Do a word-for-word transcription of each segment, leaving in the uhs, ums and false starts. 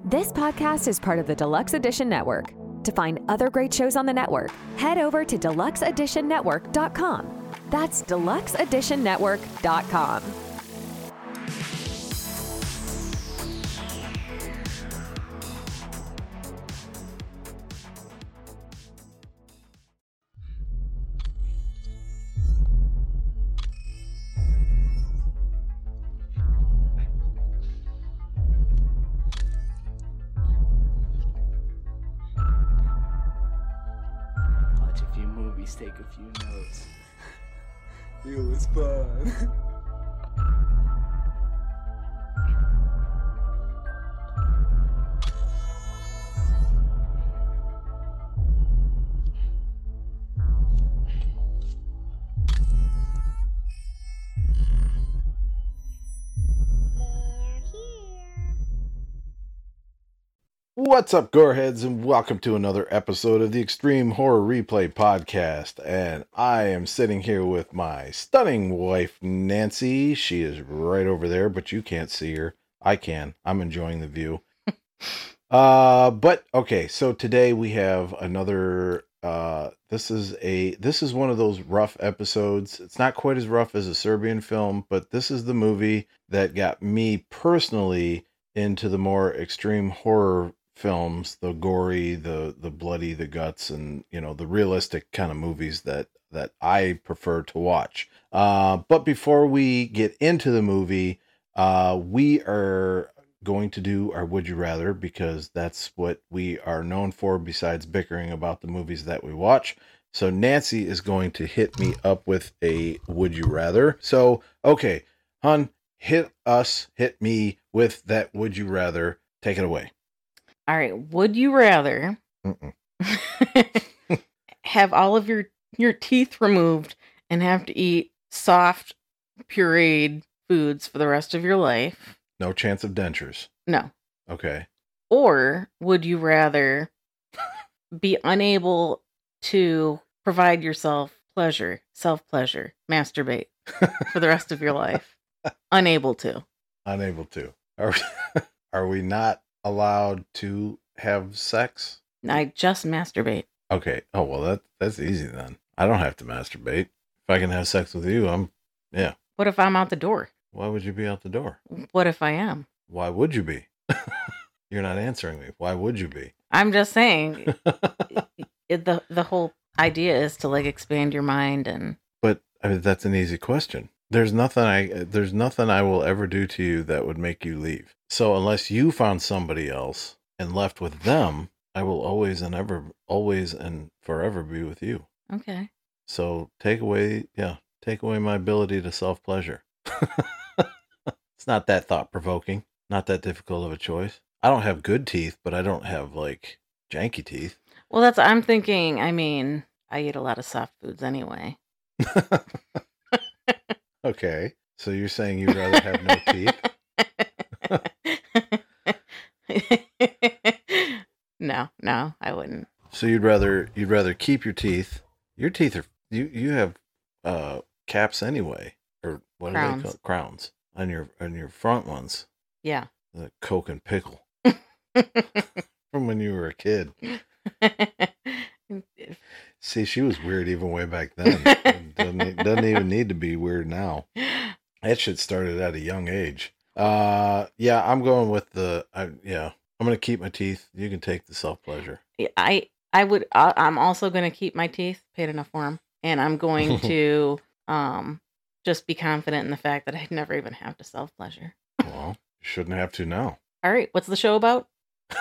This podcast is part of the Deluxe Edition Network. To find other great shows on the network, head over to deluxe edition network dot com. That's deluxe edition network dot com. Watch a few movies, take a few notes. It was fun. What's up, Goreheads, and welcome to another episode of the Extreme Horror Replay Podcast. And I am sitting here with my stunning wife, Nancy. She is right over there, but you can't see her. I can. I'm enjoying the view. uh, but okay, so today we have another. Uh, this is a this is one of those rough episodes. It's not quite as rough as a Serbian film, but this is the movie that got me personally into the more extreme horror films, the gory, the the bloody, the guts, and you know, the realistic kind of movies that that I prefer to watch. Uh, but before we get into the movie, uh, we are going to do our Would You Rather, because that's what we are known for besides bickering about the movies that we watch. So Nancy is going to hit me up with a Would You Rather. So, okay, hon, hit us, hit me with that Would You Rather. Take it away. All right. Would you rather have all of your, your teeth removed and have to eat soft, pureed foods for the rest of your life? No chance of dentures. No. Okay. Or would you rather be unable to provide yourself pleasure, self-pleasure, masturbate for the rest of your life? Unable to. Unable to. Are we, are we not allowed to have sex? I just masturbate. Okay. Oh, well, that that's easy then. I don't have to masturbate. If I can have sex with you, I'm, yeah. What if I'm out the door? Why would you be out the door? What if I am? Why would you be? You're not answering me. Why would you be? I'm just saying, it, the the whole idea is to like expand your mind and. But I mean, that's an easy question. There's nothing I there's nothing I will ever do to you that would make you leave. So unless you found somebody else and left with them, I will always and ever always and forever be with you. Okay. So take away, yeah, take away my ability to self-pleasure. It's not that thought-provoking, not that difficult of a choice. I don't have good teeth, but I don't have like janky teeth. Well, that's I'm thinking. I mean, I eat a lot of soft foods anyway. Okay, so you're saying you'd rather have no teeth? No, no, I wouldn't. So you'd rather you'd rather keep your teeth. Your teeth are you you have uh caps anyway, or what Crowns. are they called? Crowns on your on your front ones. Yeah. The Coke and pickle from when you were a kid. See, she was weird even way back then. It doesn't, it doesn't even need to be weird now. That shit started at a young age. Uh, yeah, I'm going with the. I, yeah, I'm gonna keep my teeth. You can take the self pleasure. I I would. I, I'm also going to keep my teeth. Paid enough for them, and I'm going to um just be confident in the fact that I'd never even have to self pleasure. Well, you shouldn't have to now. All right, what's the show about?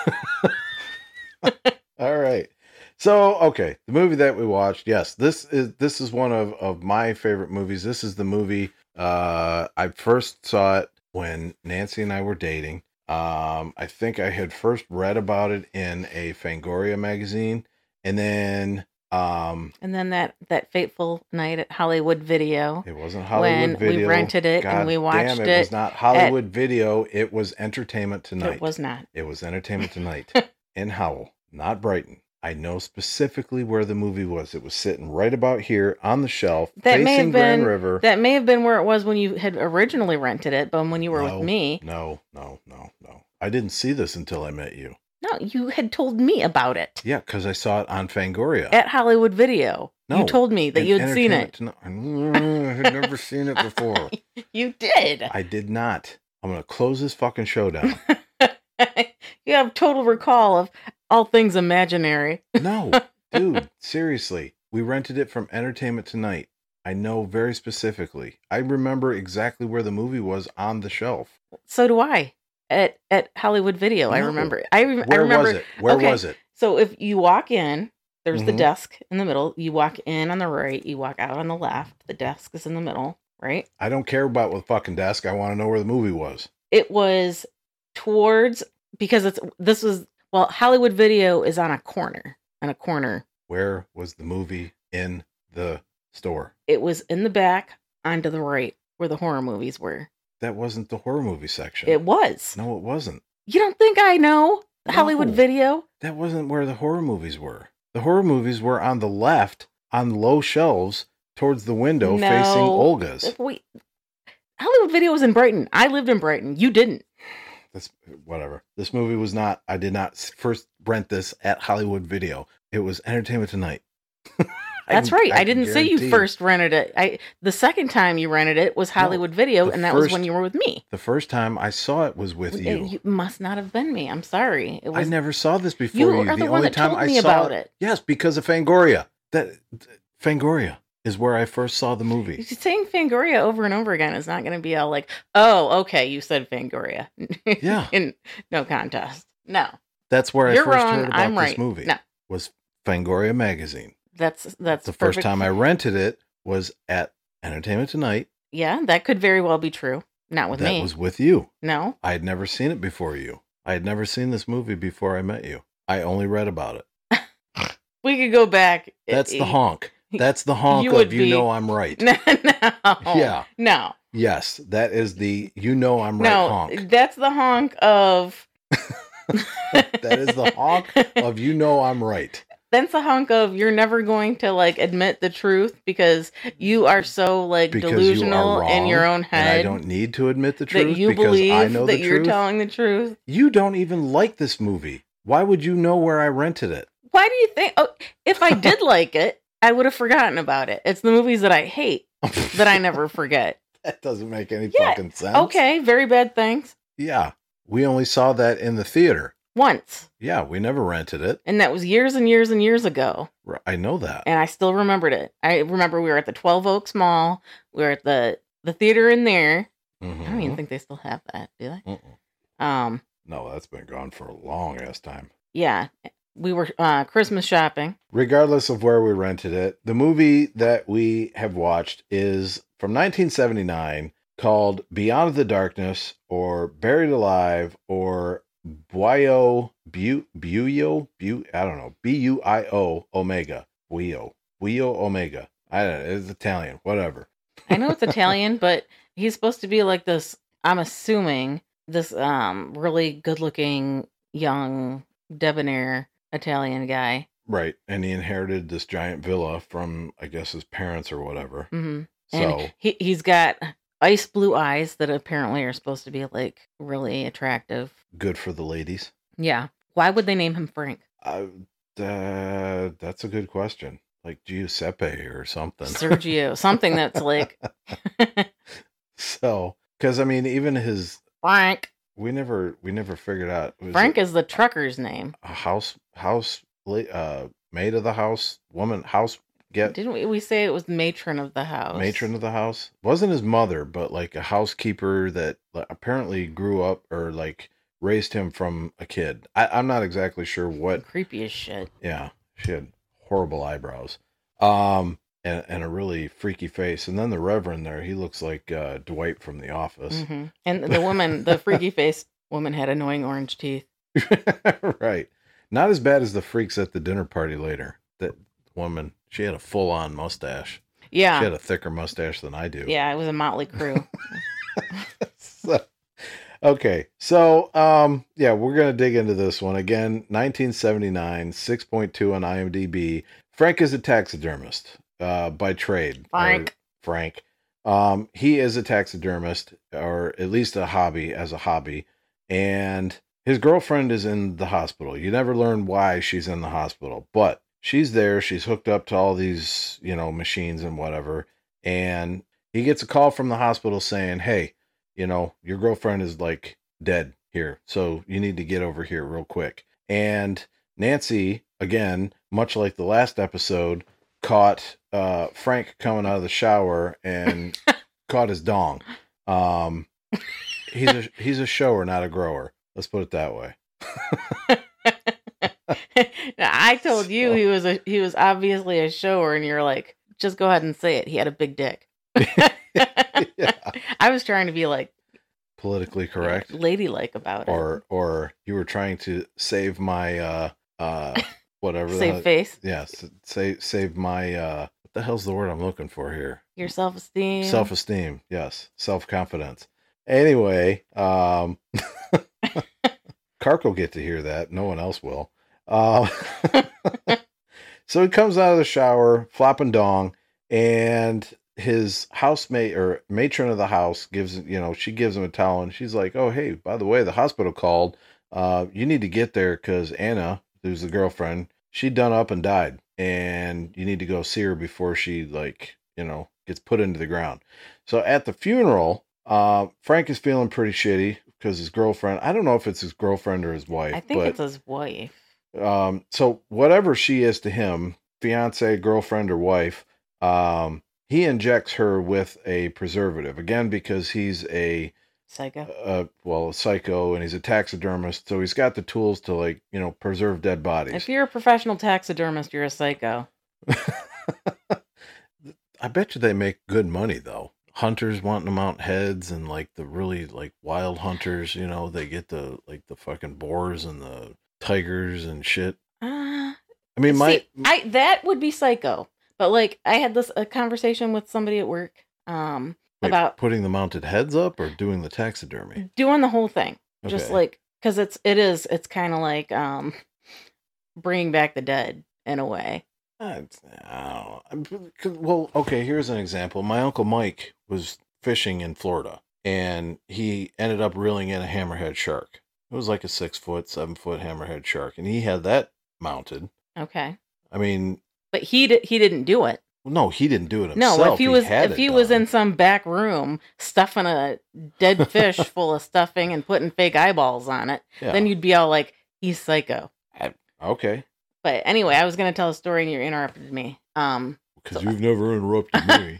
All right. So, okay, the movie that we watched, yes, this is this is one of, of my favorite movies. This is the movie, uh, I first saw it when Nancy and I were dating. Um, I think I had first read about it in a Fangoria magazine, and then... Um, and then that, that fateful night at Hollywood Video. It wasn't Hollywood when Video. we rented it God and we watched damn, it. it. It was not Hollywood at, Video. It was Entertainment Tonight. It was not. It was Entertainment Tonight in Howell, not Brighton. I know specifically where the movie was. It was sitting right about here on the shelf, that facing may have Grand been, River. That may have been where it was when you had originally rented it, but when you were no, with me. No, no, no, no. I didn't see this until I met you. No, you had told me about it Yeah, because I saw it on Fangoria. at Hollywood Video. No, you told me that in you had seen it. Entertainment Tonight. I had never seen it before. You did. I did not. I'm going to close this fucking show down. You have total recall of all things imaginary. No, dude, seriously. We rented it from Entertainment Tonight. I know very specifically. I remember exactly where the movie was on the shelf. So do I. At at Hollywood Video, I No. remember. I, re- Where I remember. was it? Where okay, was it? So if you walk in, there's the Mhm. desk in the middle. You walk in on the right. You walk out on the left. The desk is in the middle, right? I don't care about the fucking desk. I want to know where the movie was. It was towards because it's this was well Hollywood Video is on a corner on a corner. Where was the movie in the store? It was in the back onto the right where the horror movies were. That wasn't the horror movie section. It was. No, it wasn't. You don't think I know Hollywood No. Video? That wasn't where the horror movies were. The horror movies were on the left, on low shelves, towards the window No. facing Olga's. Wait, Hollywood Video was in Brighton. I lived in Brighton. You didn't. That's whatever. This movie was not. I did not s- first rent this at Hollywood Video. It was Entertainment Tonight. I That's can- right. I, can didn't say you guarantee first rented it. I the second time you rented it was Hollywood Video, the and that was first- when you were with me. The first time I saw it was with It- you. you must not have been me. I'm sorry. It I was never saw this before You you. are the the one only that time told I me saw about it. Yes, because of Fangoria. That Fangoria is where I first saw the movie. saying Fangoria over and over again is not going to be all like, oh, okay, you said Fangoria. Yeah. In no contest. No, That's where you're I first wrong. heard about I'm this right. movie. No, Was Fangoria magazine. that's that's The first perfect. time I rented it was at Entertainment Tonight. Yeah, that could very well be true. Not with that me. was with you. No. I had never seen it before you. I had never seen this movie before I met you. I only read about it. We could go back. That's the honk. That's the honk You of would you be- know I'm right. No, no. Yeah. No. Yes, that is the you know I'm right No. honk. That's the honk of. That is the honk of you know I'm right. That's the honk of you're never going to like admit the truth because you are so like Because delusional you are in your wrong, own and I head don't need to admit the truth that you because believe I know that the you're truth. telling the truth. You don't even like this movie. Why would you know where I rented it? Why do you think? Oh, if I did like it, I would have forgotten about it. It's the movies that I hate that I never forget. That doesn't make any Yeah, fucking sense. Okay, very bad things. Yeah. We only saw that in the theater. Once. Yeah, we never rented it. And that was years and years and years ago. R- I know that. And I still remembered it. I remember we were at the twelve Oaks Mall. We were at the, the theater in there. I don't Mhm. even think they still have that, do they? Mm-mm. Um, No, that's been gone for a long ass time. yeah. We were uh, Christmas shopping. Regardless of where we rented it, the movie that we have watched is from nineteen seventy-nine called Beyond the Darkness or Buried Alive or Buio, Bu, Buio, Bu, I don't know, B U I O Omega, Buio, Buio Omega. I don't know, it's Italian, whatever. I know it's Italian, but he's supposed to be like this, I'm assuming, this um really good looking, young, debonair Italian guy. Right, and he inherited this giant villa from, I guess, his parents or whatever. hmm So, And he, he's got ice blue eyes that apparently are supposed to be like really attractive. good for the ladies. Yeah. Why would they name him Frank? Uh, uh, that's a good question. Like Giuseppe or something. Sergio. Something that's like So, because I mean, even his, Frank. we never, we never figured out. Was Frank it is the trucker's name. a house, house, la- uh, maid of the house, woman, house, get Didn't we, we say it was matron of the house? matron of the house. Wasn't his mother, but like a housekeeper that like, apparently grew up or like raised him from a kid. I, I'm not exactly sure what. Creepy as shit. Yeah, she had horrible eyebrows, um, and, and a really freaky face. And then the Reverend there, he looks like uh, Dwight from The Office. hmm And the woman, the freaky faced woman, had annoying orange teeth. Right, not as bad as the freaks at the dinner party later. That woman, she had a full on mustache. Yeah. She had a thicker mustache than I do. Yeah, it was a motley crew. So, okay, so um, yeah, we're gonna dig into this one again. nineteen seventy-nine, six point two on IMDb. Frank is a taxidermist uh, by trade. or Frank. Frank. Um, he is a taxidermist, or at least a hobby as a hobby, and his girlfriend is in the hospital. You never learn why she's in the hospital, but she's there. She's hooked up to all these, you know, machines and whatever. And he gets a call from the hospital saying, hey, you know, your girlfriend is like dead here. So you need to get over here real quick. And Nancy, again, much like the last episode, caught uh, Frank coming out of the shower and caught his dong. Um, he's a he's a shower, not a grower. Let's put it that way. Now, I told you he was a he was obviously a shower, and you're like, just go ahead and say it. He had a big dick. Yeah. I was trying to be like Politically correct, ladylike about or it, or you were trying to save my uh uh whatever the save hell- face, Yes, save save my uh what the hell's the word I'm looking for here? your self esteem, Self esteem. Yes, self confidence. Anyway, um, Kark will get to hear that. No one else will. Uh, so he comes out of the shower, flopping dong, and his housemate or matron of the house gives, you know, she gives him a towel and she's like, oh, hey, by the way, the hospital called. Uh, you need to get there because Anna, who's the girlfriend, she done up and died. And you need to go see her before she, like, you know, gets put into the ground. So at the funeral, uh, Frank is feeling pretty shitty because his girlfriend, I don't know if it's his girlfriend or his wife. I think but, it's his wife. Um, so whatever she is to him, fiance, girlfriend, or wife, um, he injects her with a preservative again because he's a Psycho. uh, well, a psycho, and he's a taxidermist, so he's got the tools to, like, you know, preserve dead bodies. If you're a professional taxidermist, you're a psycho. I bet you they make good money though. Hunters wanting to mount heads, and like the really like wild hunters, you know, they get the like the fucking boars and the tigers and shit. Uh, I mean, my see, I that would be psycho. But like, I had this a conversation with somebody at work um, wait, about putting the mounted heads up or doing the taxidermy. doing the whole thing, just Okay. like because it's it is it's kind of like um, bringing back the dead in a way. I, I don't know. 'Cause- Well, okay, here's an example. My Uncle Mike was fishing in Florida, and he ended up reeling in a hammerhead shark. It was like a six foot, seven foot hammerhead shark, and he had that mounted. Okay, I mean, but he di- he didn't do it. no, he didn't do it himself. No, if he was had if it he was done. in some back room stuffing a dead fish full of stuffing and putting fake eyeballs on it, Yeah. then you'd be all like, he's psycho. Okay, But anyway, I was going to tell a story and you interrupted me. Um, because So- you've never interrupted me.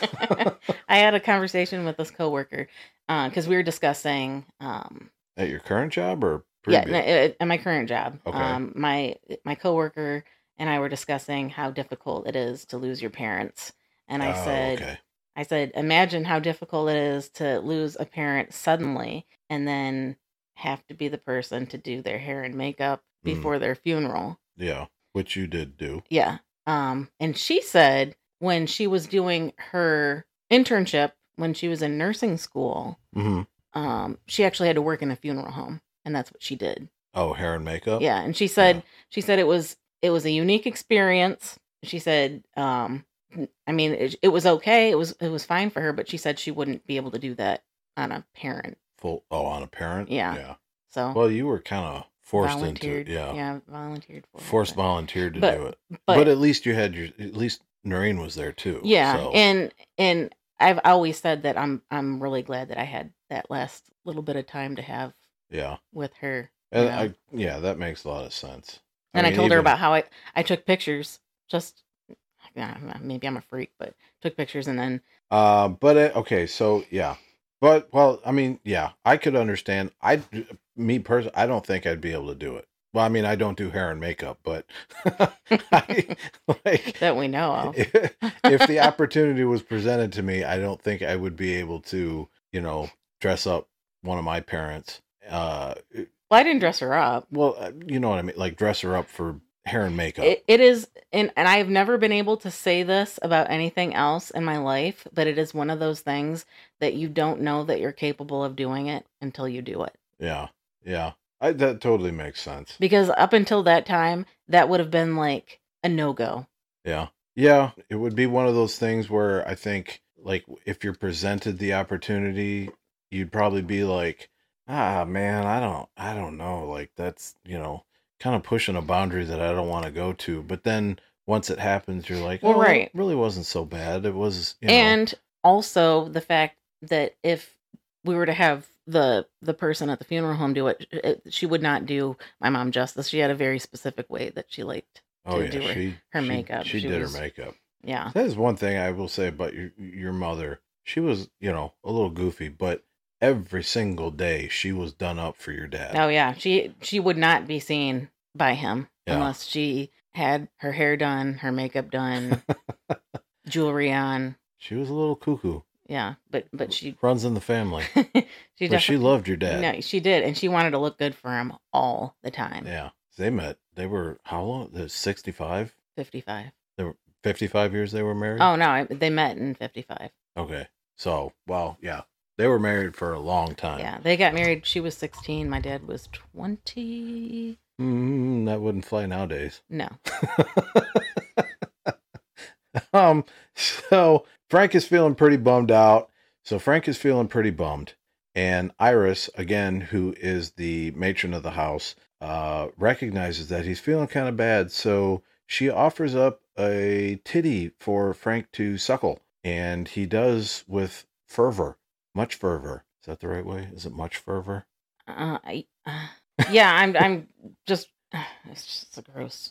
I had a conversation with this coworker because we were discussing, um, At your current job or yeah, previous? n- at at my current job. Okay. Um, my my coworker and I were discussing how difficult it is to lose your parents, and I Oh, said, okay. I said, imagine how difficult it is to lose a parent suddenly and then have to be the person to do their hair and makeup Mm. before their funeral. Yeah, which you did do. Yeah. Um, and she said when she was doing her internship when she was in nursing school, hmm um, she actually had to work in a funeral home, and that's what she did. Oh, hair and makeup. Yeah, and she said Yeah. she said it was it was a unique experience. She said, um, I mean, it, it was okay. It was it was fine for her, but she said she wouldn't be able to do that on a parent. Full. Oh, on a parent. Yeah. Yeah. So Well, you were kind of forced volunteered. into it. Yeah. yeah, volunteered for it, Forced but- volunteered to but- do it. But, But, at least you had your. At least Noreen was there too. yeah, So, and and I've always said that I'm I'm really glad that I had that last little bit of time to have yeah. with her. And Yeah. I yeah, that makes a lot of sense. And I, mean, told her even- about how I, I took pictures. Just yeah, maybe I'm a freak, but took pictures and then Uh, but it, okay, so yeah, but well, I mean, yeah, I could understand. I, me personally, I don't think I'd be able to do it. Well, I mean, I don't do hair and makeup, but I, like that we know of. if, if the opportunity was presented to me, I don't think I would be able to, you know, dress up one of my parents. Uh, Well, I didn't dress her up. well, uh, you know what I mean, like dress her up for hair and makeup. It, it is, and and I've never been able to say this about anything else in my life, but it is one of those things that you don't know that you're capable of doing it until you do it. yeah, yeah, I, that totally makes sense. Because up until that time, that would have been like a no go. Yeah. Yeah. It would be one of those things where I think, like, if you're presented the opportunity, you'd probably be like, ah, man, I don't, I don't know. Like that's, you know, kind of pushing a boundary that I don't want to go to. But then once it happens, you're like, Well, oh, right. it really wasn't so bad. It was, you know, And also the fact that if we were to have the the person at the funeral home do it, it she would not do my mom justice. She had a very specific way that she liked oh to yeah, do her, she, her she, makeup. she, She did was- her makeup. Yeah. That is one thing I will say about your your mother. She was, you know, a little goofy, but every single day she was done up for your dad. Oh yeah. She she would not be seen by him Yeah. unless she had her hair done, her makeup done, jewelry on. She was a little cuckoo. Yeah, but but she Runs in the family. she But she definitely loved your dad. no, she did, and she wanted to look good for him all the time. Yeah. They met. They were how long? The sixty-five? fifty-five. They were fifty-five years they were married? Oh no, I, they met in fifty-five. Okay. So, well, yeah. They were married for a long time. Yeah, they got married. She was sixteen. My dad was twenty. Mm, that wouldn't fly nowadays. No. um, so Frank is feeling pretty bummed out. So Frank is feeling pretty bummed. And Iris, again, who is the matron of the house, uh, recognizes that he's feeling kind of bad. So she offers up a titty for Frank to suckle. And he does with fervor, much fervor. Is that the right way? Is it much fervor? Uh, I, uh, yeah, I'm. I'm just. It's just a gross.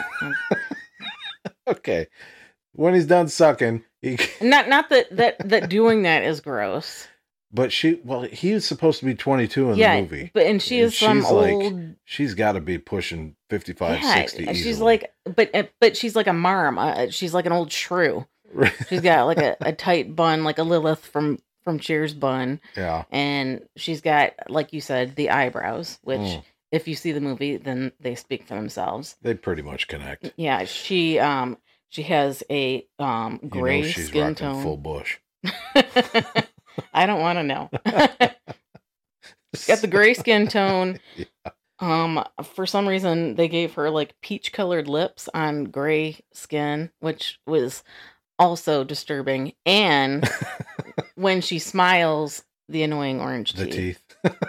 Okay. When he's done sucking, he... Not not that that that doing that is gross. But she, well, he was supposed to be twenty-two in yeah, the movie. but and she And is some she's like- old. She's got to be pushing fifty-five, Yeah, sixty she's easily. like, but uh, but she's like a marm. Uh, she's like an old shrew. She's got like a, a tight bun, like a Lilith from from Cheers bun, yeah. and she's got, like you said, the eyebrows, which Mm. if you see the movie, then they speak for themselves. They pretty much connect. Yeah, she um she has a um You gray know she's skin rocking tone. full bush. I don't want to know. Got the gray skin tone. Um, for some reason, they gave her like peach colored lips on gray skin, which was also disturbing. And when she smiles, the annoying orange The teeth.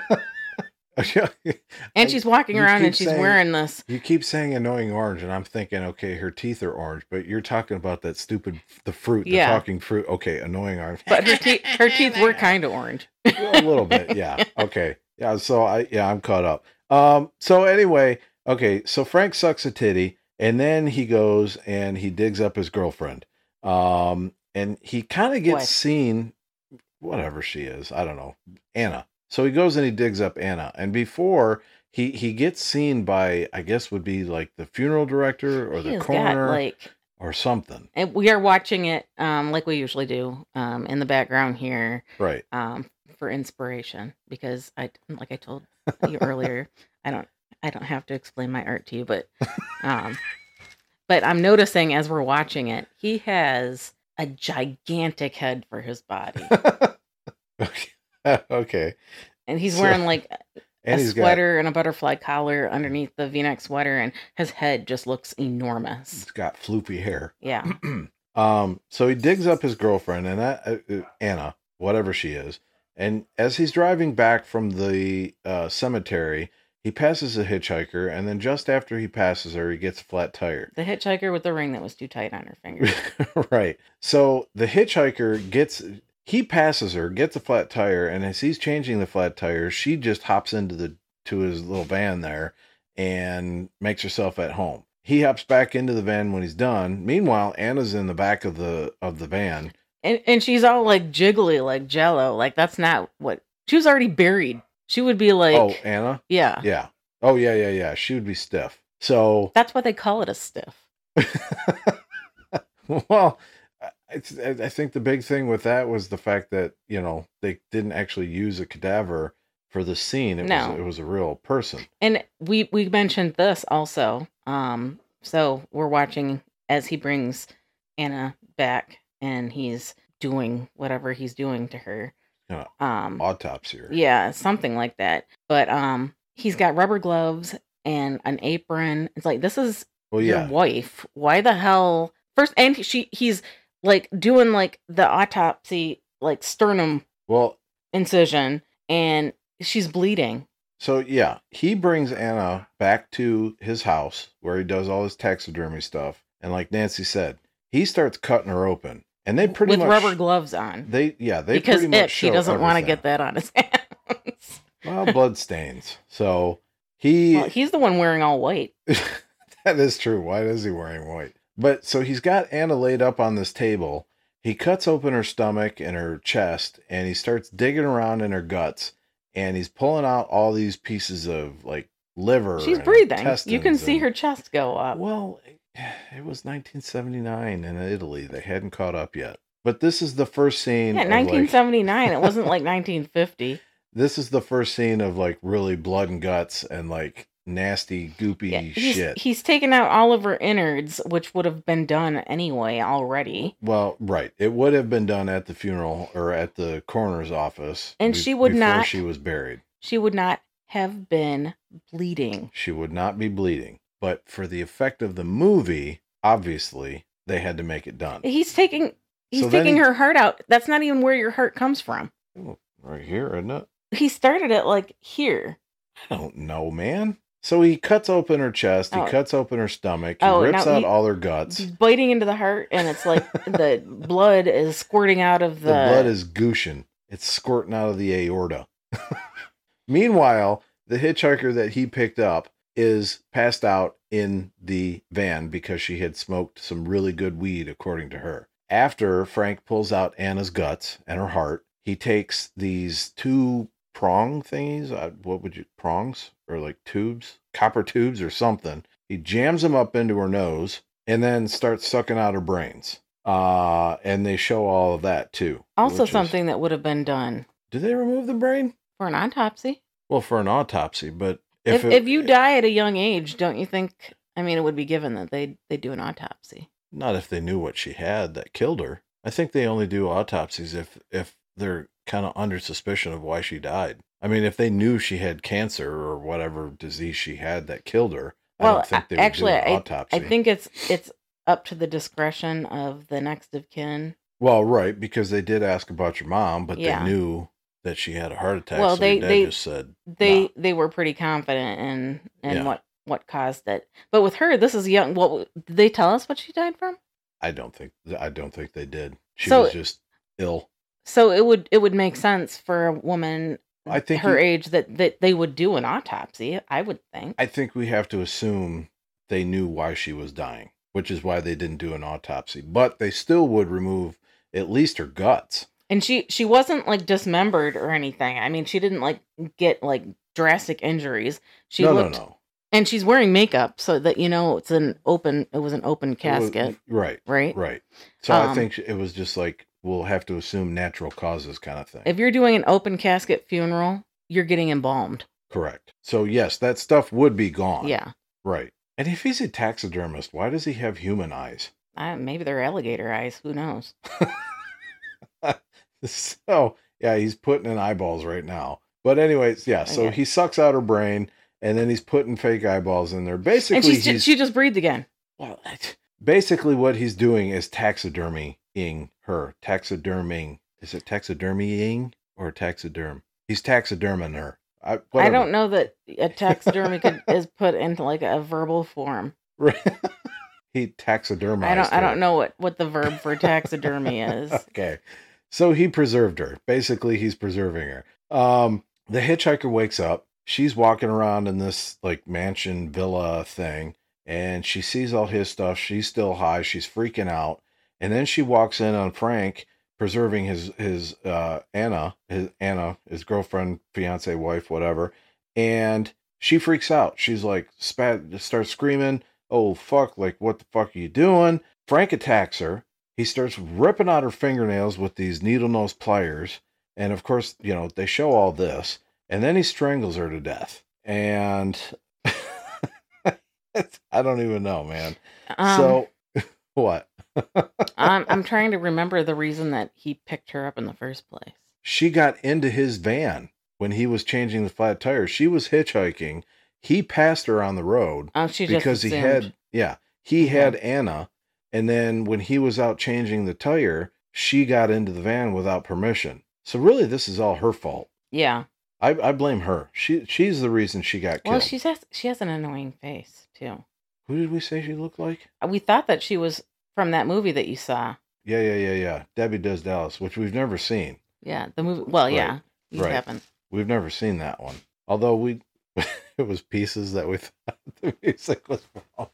teeth. And she's walking You around keep and she's saying- wearing this. You keep saying annoying orange, and I'm thinking, okay, her teeth are orange, but you're talking about that stupid, the fruit, the Yeah. talking fruit. Okay, annoying orange. But her teeth, her teeth were kind of orange. A little bit, yeah. Okay, yeah. So I, yeah, I'm caught up. Um. So anyway, okay. So Frank sucks a titty, and then he goes and he digs up his girlfriend. Um. And he kind of gets What? seen, whatever she is, I don't know, Anna. So he goes and he digs up Anna, and before he he gets seen by, I guess would be like the funeral director or He the has got coroner like, or something, and we are watching it um like we usually do um in the background here. right? um for inspiration, because I like I told you earlier, I don't I don't have to explain my art to you, but um but I'm noticing as we're watching it, he has a gigantic head for his body, okay. Okay. and he's So- wearing like And a he's got sweater and a butterfly collar underneath the V-neck sweater, and his head just looks enormous. he's got floopy hair. Yeah. um, so he digs up his girlfriend and that, uh, uh, Anna, whatever she is, and as he's driving back from the uh, cemetery, he passes a hitchhiker, and then just after he passes her, he gets a flat tire. The hitchhiker with the ring that was too tight on her finger. Right. So the hitchhiker gets, he passes her, gets a flat tire, and as he's changing the flat tire, she just hops into the to his little van there and makes herself at home. He hops back into the van when he's done. Meanwhile, Anna's in the back of the of the van. And and she's all like jiggly, like Jello. Like that's not what she was already buried. She would be like, Oh, Anna? yeah, Yeah. Oh, yeah, yeah, yeah. She would be stiff. So, that's why they call it a stiff. well, I, I think the big thing with that was the fact that, you know, they didn't actually use a cadaver for the scene. It No. was it was a real person. And we we mentioned this also. Um, so we're watching as he brings Anna back, and he's doing whatever he's doing to her. Yeah. Um, Autopsy. Or, yeah, something like that. But um, he's got rubber gloves and an apron. It's like, this is well, your yeah. wife. Why the hell? First, and she he's like doing like the autopsy, like sternum Well, incision, and she's bleeding. So, yeah, he brings Anna back to his house where he does all his taxidermy stuff. And like Nancy said, he starts cutting her open. And they pretty with much... rubber gloves on. They Yeah, they because pretty much ick, show he doesn't want to everything. get that on his hands. Well, blood stains. So, he... Well, he's the one wearing all white. That is true. Why is he wearing white? But, so he's got Anna laid up on this table. He cuts open her stomach and her chest, and he starts digging around in her guts. And he's pulling out all these pieces of, like, liver. She's and breathing. You intestines can see and- her chest go up. Well, it was nineteen seventy-nine in Italy. They hadn't caught up yet. But this is the first scene. Yeah, of, nineteen like, seventy-nine. It wasn't like nineteen fifty. this is the first scene of like really blood and guts and like nasty, goopy Yeah, he's, shit. he's taken out all of her innards, which would have been done anyway already. Well, right. It would have been done at the funeral or at the coroner's office. And be- she would before not- she was buried. She would not have been bleeding. She would not be bleeding. But for the effect of the movie, obviously, they had to make it done. He's taking he's So then taking he- her heart out. That's not even where your heart comes from. Oh, right here, isn't it? He started it like here. I don't know, man. So he cuts open her chest. He Oh. cuts open her stomach. He Oh, rips now out he- all her guts. He's biting into the heart, and it's like the blood is squirting out of the. The blood is gooshing. It's squirting out of the aorta. Meanwhile, the hitchhiker that he picked up is passed out in the van because she had smoked some really good weed, according to her. After Frank pulls out Anna's guts and her heart, he takes these two prong thingies. Uh, what would you, prongs? Or like tubes? Copper tubes or something. He jams them up into her nose and then starts sucking out her brains. Uh, and they show all of that too. Also, which is- something that would have been done Did they remove the brain? for an autopsy. Well, for an autopsy, but If if, if, it- you die at a young age, don't you think? I mean, it would be given that they they do an autopsy. not if they knew what she had that killed her. I think they only do autopsies if if they're kind of under suspicion of why she died. I mean, if they knew she had cancer or whatever disease she had that killed her, I Well, don't think they a- would actually, do an I, autopsy. I think it's it's up to the discretion of the next of kin. Well, right, because they did ask about your mom, but Yeah. they knew that she had a heart attack. Well, so they- your dad they- just said They nah. they were pretty confident in in Yeah. what what caused it. But with her, this is young. What did they tell us what she died from? I don't think I don't think they did. She So- was just ill. So it would it would make sense for a woman I think her you- age that, that they would do an autopsy. I would think. I think we have to assume they knew why she was dying, which is why they didn't do an autopsy. But they still would remove at least her guts. And she she wasn't like dismembered or anything. I mean, she didn't like get like drastic injuries. She no, looked, no, no. and she's wearing makeup so that you know it's an open. It was an open It was- casket, right, right? right. So I Um, think it was just like, we'll have to assume natural causes kind of thing. If you're doing an open casket funeral, you're getting embalmed. Correct. So yes, that stuff would be gone. Yeah, Right. And if he's a taxidermist, why does he have human eyes? I, maybe they're alligator eyes. Who knows? So, yeah, he's putting in eyeballs right now. But anyways, yeah, so Okay. he sucks out her brain and then he's putting fake eyeballs in there. Basically, And she's, ju- he's, she just breathed again. well, basically what he's doing is taxidermying her. Taxiderming. Is it taxidermying or taxiderm? He's taxiderming her. I, I whatever. don't know that a taxidermy could, is put into like a verbal form. He taxidermized I don't. I her. don't know what, what the verb for taxidermy is. Okay. So he preserved her. Basically, he's preserving her. Um, the hitchhiker wakes up. She's walking around in this like mansion villa thing, and she sees all his stuff. She's still high. She's freaking out. And then she walks in on Frank preserving his his uh Anna, his Anna, his girlfriend, fiance, wife, whatever. And she freaks out. She's like spat starts screaming, "Oh fuck, like what the fuck are you doing?" Frank attacks her. He starts ripping out her fingernails with these needle nose pliers. And of course, you know, they show all this. And then he strangles her to death. And I don't even know, man. Um, so what? I'm I'm trying to remember the reason that he picked her up in the first place. She got into his van when he was changing the flat tires. She was hitchhiking. He passed her on the road Oh, she just because he assumed. had, yeah, he Okay. had Anna. And then when he was out changing the tire, she got into the van without permission. So really, this is all her fault. Yeah. I, I blame her. She she's the reason she got killed. Well, she has she has an annoying face too. Who did we say she looked like? We thought that she was from that movie that you saw. Yeah, yeah, yeah, yeah. Debbie Does Dallas, which we've never seen. Yeah, the movie. Well, Right. yeah, you Right. haven't. We've never seen that one. Although we, it was pieces that we thought the music was from.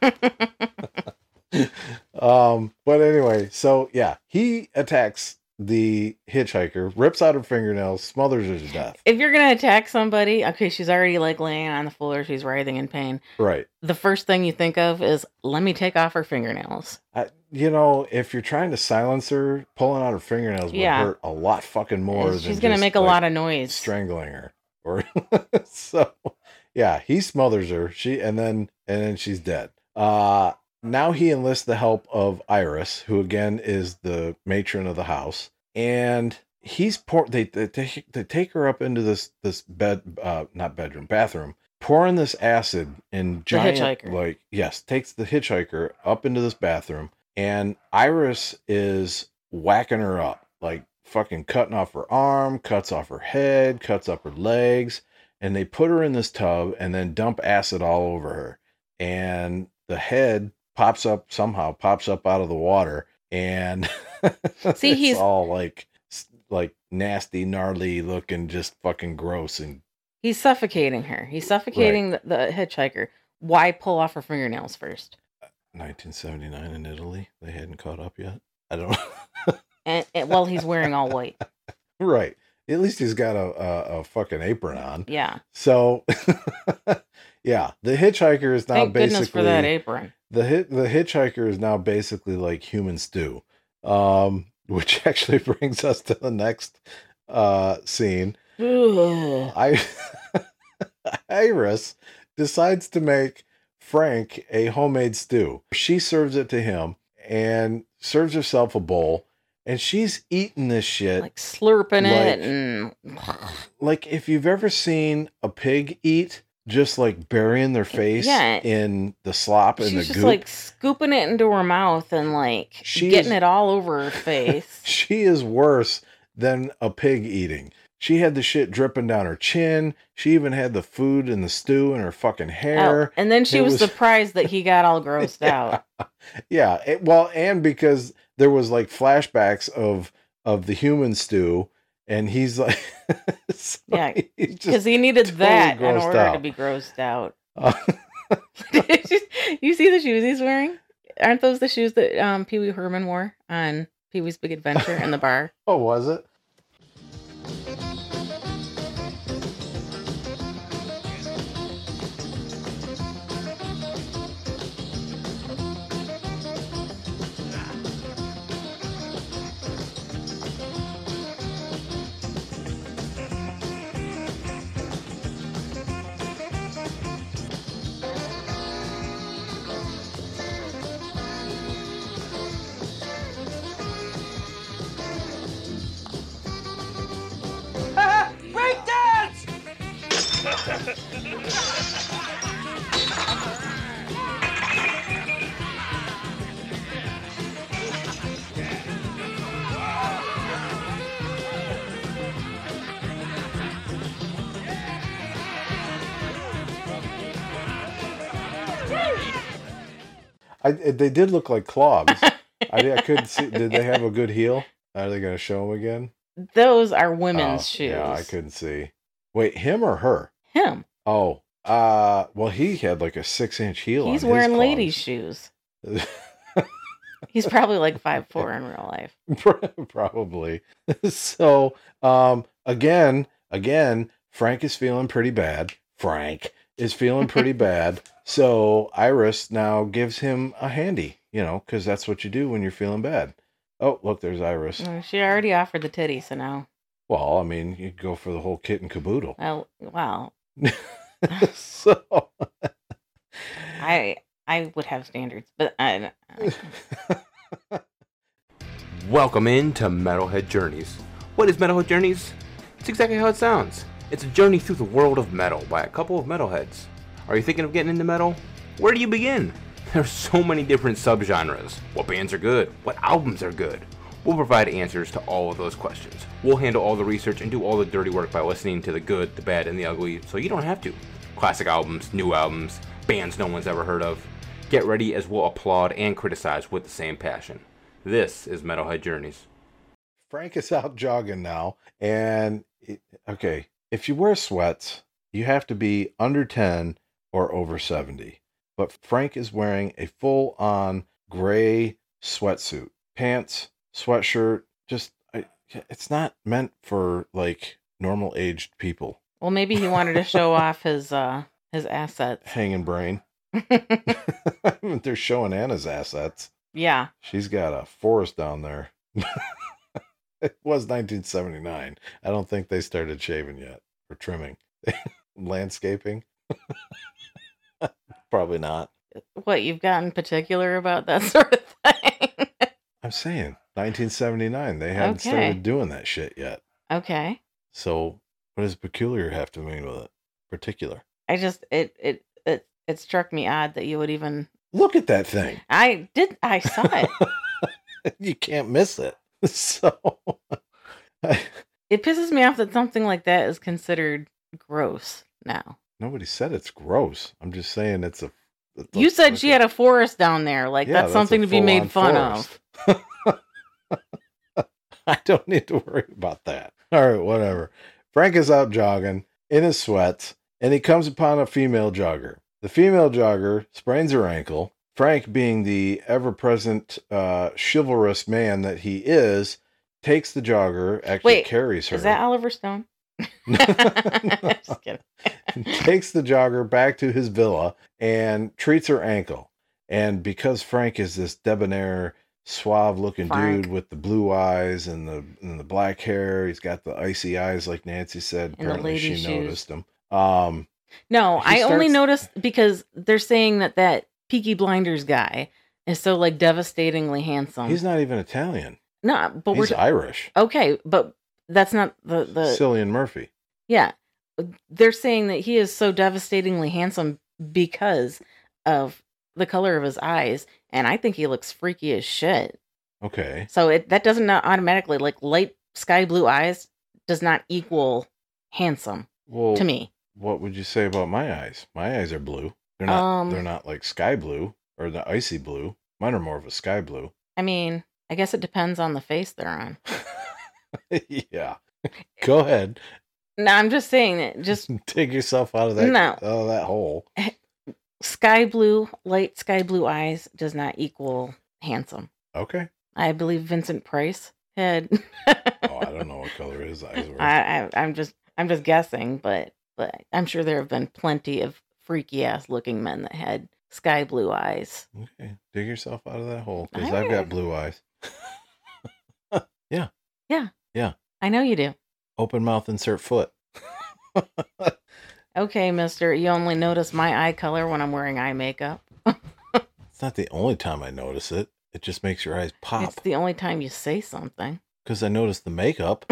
um, but anyway, so yeah, he attacks the hitchhiker, rips out her fingernails, smothers her to death. If you're gonna attack somebody, okay, she's already like laying on the floor, she's writhing in pain. Right. The first thing you think of is, let me take off her fingernails. I, you know, if you're trying to silence her, pulling out her fingernails would Yeah. hurt a lot fucking more than She's gonna just, make a like, lot of noise. strangling her. Or so yeah, he smothers her. She and then and then she's dead. Uh now he enlists the help of Iris, who again is the matron of the house, and he's pour they they, they, they take her up into this this bed uh not bedroom bathroom, pouring this acid in giant hitchhiker. like yes takes the hitchhiker up into this bathroom, and Iris is whacking her up, like fucking cutting off her arm, cuts off her head, cuts up her legs, and they put her in this tub and then dump acid all over her, and the head pops up somehow pops up out of the water, and See, it's he's- all like like nasty, gnarly looking, just fucking gross. And He's suffocating her. He's suffocating the, the hitchhiker. Why pull off her fingernails first? nineteen seventy-nine in Italy, they hadn't caught up yet. I don't know. And, and well, he's wearing all white. Right, at least he's got a, a, a fucking apron on. Yeah. So yeah, the hitchhiker is now Thank basically goodness for that apron. the hit the hitchhiker is now basically like human stew, um, which actually brings us to the next uh, scene. Ugh. I Iris decides to make Frank a homemade stew. She serves it to him and serves herself a bowl, and she's eating this shit Like slurping it Like- and like if you've ever seen a pig eat, just like burying their face Yeah. in the slop and she's the just goop. like scooping it into her mouth and like She's- getting it all over her face. She is worse than a pig eating. She had the shit dripping down her chin. She even had the food and the stew in her fucking hair. Oh, and then she It was, was- surprised that he got all grossed out. Yeah, it, well, and because there was like flashbacks of of the human stew, and he's like, so Yeah, he's just, Because he needed totally that in grossed order to out. be grossed out. uh, You see the shoes he's wearing? Aren't those the shoes that um, Pee Wee Herman wore on Pee Wee's Big Adventure in the bar? oh, was it? I, they did look like clogs. I, I couldn't see. Did they have a good heel? Are they going to show them again? Those are women's Oh, shoes. Yeah, I couldn't see. Wait, him or her? Him. Oh, uh, well, he had like a six-inch heel. He's on his wearing clogs. ladies' shoes. He's probably like five foot four in real life. Probably. So, um, again, again, Frank is feeling pretty bad. Frank is feeling pretty bad. So Iris now gives him a handy, you know, because that's what you do when you're feeling bad. Oh, look, there's Iris. Mm, She already offered the titty, so now. Well, I mean, you go for the whole kit and caboodle. Well, wow. So, I I would have standards, but I, I Welcome into Metalhead Journeys. What is Metalhead Journeys? It's exactly how it sounds. It's a journey through the world of metal by a couple of metalheads. Are you thinking of getting into metal? Where do you begin? There's so many different subgenres. What bands are good? What albums are good? We'll provide answers to all of those questions. We'll handle all the research and do all the dirty work by listening to the good, the bad, and the ugly, so you don't have to. Classic albums, new albums, bands no one's ever heard of. Get ready as we'll applaud and criticize with the same passion. This is Metalhead Journeys. Frank is out jogging now, and it, okay, if you wear sweats, you have to be under ten or over seventy. But Frank is wearing a full-on gray sweatsuit, pants, sweatshirt. Just, I, it's not meant for like normal aged people. Well, maybe he wanted to show off his uh his assets. Hanging brain. They're showing Anna's assets. Yeah. She's got a forest down there. It was nineteen seventy-nine. I don't think they started shaving yet or trimming. Landscaping. Probably not. What, you've gotten particular about that sort of thing? I'm saying nineteen seventy-nine. They hadn't Okay. started doing that shit yet. Okay. So what does peculiar have to mean with it? Particular. I just it it it it struck me odd that you would even. Look at that thing. I did. I saw it. You can't miss it. So It pisses me off that something like that is considered gross now. nobody said it's gross. I'm just saying it's a. It You looks said like she a- had a forest down there. Like, Yeah, that's a something to be made full-on fun forest. of. I don't need to worry about that. All right, whatever. Frank is out jogging in his sweats, and he comes upon a female jogger. The female jogger sprains her ankle. Frank, being the ever-present uh, chivalrous man that he is, takes the jogger, actually Wait, carries her. Is that Oliver Stone? Just kidding. Takes the jogger back to his villa and treats her ankle. And because Frank is this debonair, suave-looking Frank. dude with the blue eyes and the and the black hair, he's got the icy eyes, like Nancy said. And the Apparently, she lady shoes. noticed him. Um, No, He I only starts- noticed because they're saying that that Peaky Blinders guy is so like devastatingly handsome. he's not even Italian. no, but He's we're Irish. okay, but that's not the the Cillian Murphy. yeah. They're saying that he is so devastatingly handsome because of the color of his eyes, and I think he looks freaky as shit. Okay. So it that doesn't not automatically like light sky blue eyes does not equal handsome Well, to me. what would you say about my eyes? My eyes are blue. They're not. Um, they're not like sky blue or the icy blue. Mine are more of a sky blue. I mean, I guess it depends on the face they're on. Yeah. Go ahead. No, I'm just saying that just Dig yourself out of that No. out of that hole. sky blue, light sky blue eyes does not equal handsome. Okay. I believe Vincent Price had. Oh, I don't know what color his eyes were. I, I, I'm just, I'm just guessing, but, but I'm sure there have been plenty of freaky ass looking men that had sky blue eyes. Okay. Dig yourself out of that hole because All I've got right. blue eyes. I know you do. Open mouth, insert foot. Okay, mister, you only notice my eye color when I'm wearing eye makeup. It's not the only time I notice it. It just makes your eyes pop It's the only time you say something. because I notice the makeup.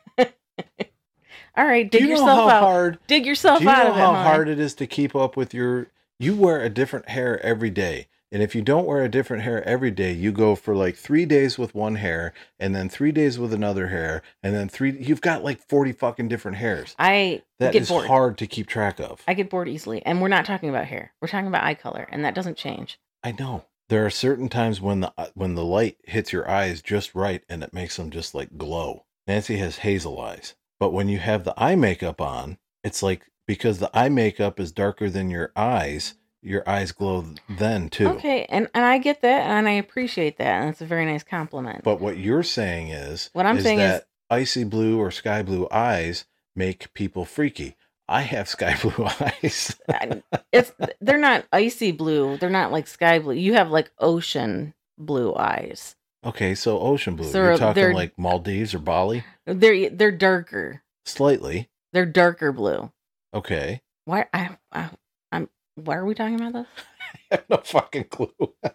All right, Do dig you know yourself how out. hard? Dig yourself Do you out know of it, how hon. hard it is to keep up with your? You wear a different hair every day, and if you don't wear a different hair every day, you go for like three days with one hair, and then three days with another hair, and then three. You've got like forty fucking different hairs. I That get is bored. hard to keep track of. I get bored easily, and we're not talking about hair. We're talking about eye color, and that doesn't change. I know. There are certain times when the when the light hits your eyes just right, and it makes them just like glow. Nancy has hazel eyes, but when you have the eye makeup on, it's like because the eye makeup is darker than your eyes, your eyes glow then too. Okay, and, and I get that, and I appreciate that, and it's a very nice compliment. But what you're saying is, What I'm is saying is- that icy blue or sky blue eyes make people freaky. I have sky blue eyes. I- it's they're not icy blue. They're not like sky blue. You have like ocean blue eyes. Okay, so ocean blue. So You're talking they're- like Maldives or Bali? They're they're darker. Slightly. They're darker blue. Okay. Why I, I I'm why are we talking about this? I have no fucking clue.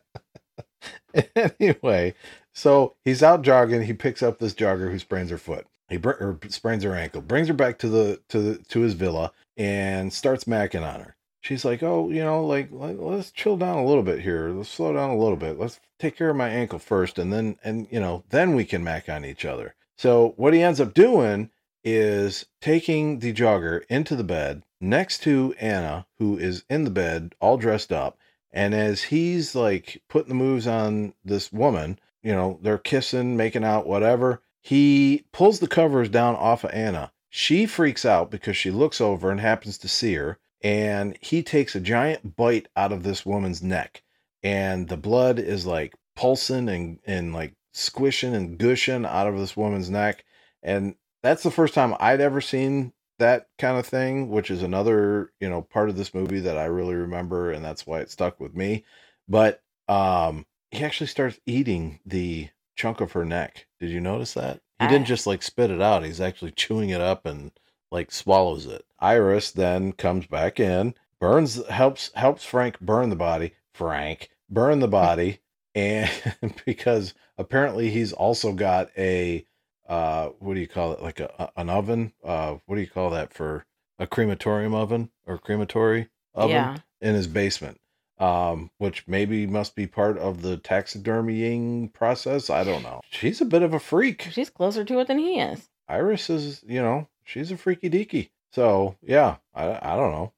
Anyway, so he's out jogging. He picks up this jogger who sprains her foot. He br- or sprains her ankle. Brings her back to the to the to his villa and starts macking on her. she's like, oh, you know, like, like let's chill down a little bit here. Let's slow down a little bit. Let's take care of my ankle first, and then and you know, then we can mac on each other. So what he ends up doing is taking the jogger into the bed next to Anna, who is in the bed all dressed up. And as he's like putting the moves on this woman, you know, they're kissing, making out, whatever. He pulls the covers down off of Anna. She freaks out because she looks over and happens to see her. And he takes a giant bite out of this woman's neck. And the blood is like pulsing and, and like squishing and gushing out of this woman's neck. And that's the first time I'd ever seen that kind of thing, which is another, you know, part of this movie that I really remember. And that's why it stuck with me. But um, he actually starts eating the chunk of her neck. Did you notice that? He didn't just like spit it out. He's actually chewing it up and like swallows it. Iris then comes back in, burns, helps, helps Frank burn the body. Frank burn the body. And because apparently he's also got a, uh, what do you call it? Like a, an oven. Uh, what do you call that for a crematorium oven or crematory oven Yeah. in his basement? Um, which maybe must be part of the taxidermying process. I don't know. She's a bit of a freak. She's closer to it than he is. Iris is, you know, she's a freaky deaky. So yeah, I, I don't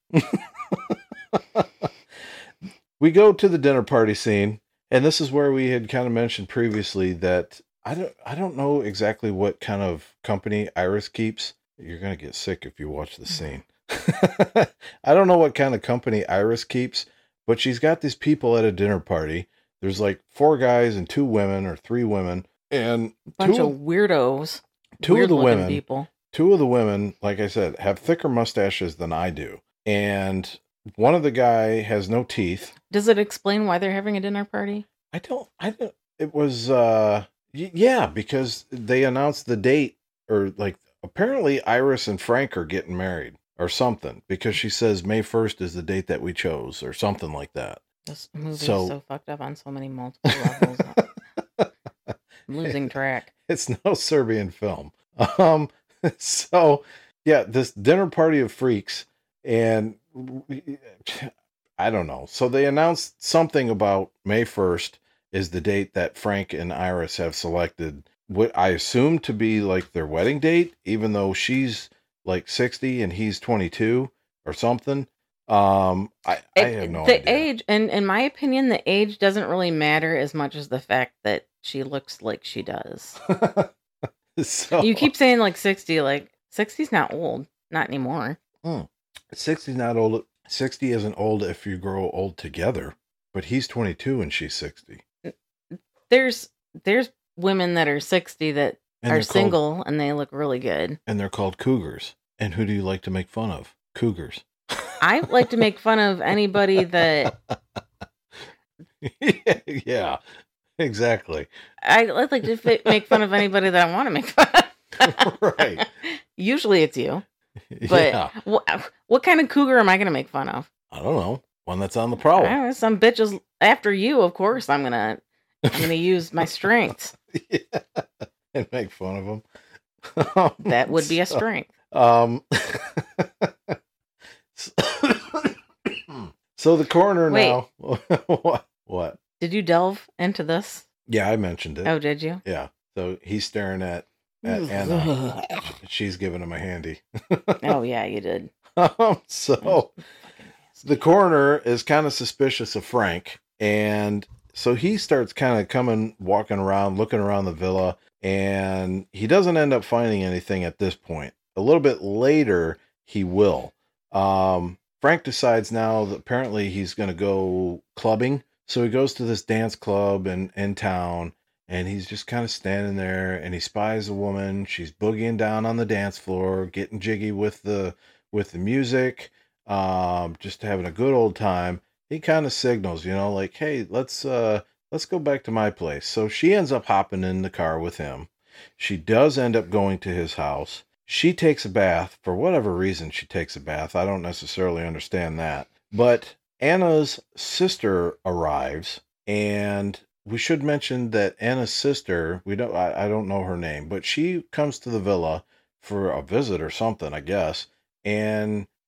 know. We go to the dinner party scene, and this is where we had kind of mentioned previously that I don't, I don't know exactly what kind of company Iris keeps. You're gonna get sick if you watch the scene. I don't know what kind of company Iris keeps. But she's got these people at a dinner party. There's like four guys and two women or three women. And Bunch two of weirdos. two of the weird-looking women, people. two of the women, like I said, have thicker mustaches than I do. And one of the guy has no teeth. Does it explain why they're having a dinner party? I don't, I don't, it was, uh, y- yeah, because they announced the date, or like, apparently Iris and Frank are getting married. Or something, because she says May first is the date that we chose, or something like that. This movie's So- so, fucked up on so many multiple levels. I'm losing track. It's no Serbian film. Um, so yeah, this dinner party of freaks, and I don't know. So they announced something about May first is the date that Frank and Iris have selected. What I assume to be like their wedding date, even though she's like sixty and he's twenty-two or something. Um, I, I It- have no the idea. age, and in my opinion, the age doesn't really matter as much as the fact that she looks like she does. So You keep saying like sixty, like sixty's not old, not anymore. sixty's not old. sixty isn't old if you grow old together, but he's twenty-two and she's sixty. There's there's women that are sixty that And are they're called- single and they look really good. and they're called cougars. And who do you like to make fun of? Cougars. I like to make fun of anybody that Yeah, exactly. I like to fi- make fun of anybody that I want to make fun of. Right. Usually it's you. But Yeah, wh- what kind of cougar am I going to make fun of? I don't know. One that's on the I prowl. don't know, some bitches after you, of course. I'm gonna I'm gonna use my strengths. Yeah. And make fun of them. That would be a So, strength. Um, so the coroner Wait. now. What? What? Did you delve into this? Yeah, I mentioned it. Oh, did you? Yeah. So he's staring at, at Anna. She's giving him a handy. Oh yeah, you did. Um, so the coroner is kind of suspicious of Frank. And so he starts kind of coming, walking around, looking around the villa. And he doesn't end up finding anything at this point. A little bit later, he will. Um, Frank decides now that apparently he's going to go clubbing. So he goes to this dance club in, in town, and he's just kind of standing there, and he spies a woman. She's boogieing down on the dance floor, getting jiggy with the with the music, um, just having a good old time. He kind of signals, you know, like, hey, let's uh, let's go back to my place. So she ends up hopping in the car with him. She does end up going to his house. She takes a bath. For whatever reason, she takes a bath. I don't necessarily understand that. But Anna's sister arrives, and we should mention that Anna's sister, we don't, I, I don't know her name, but she comes to the villa for a visit or something, I guess. And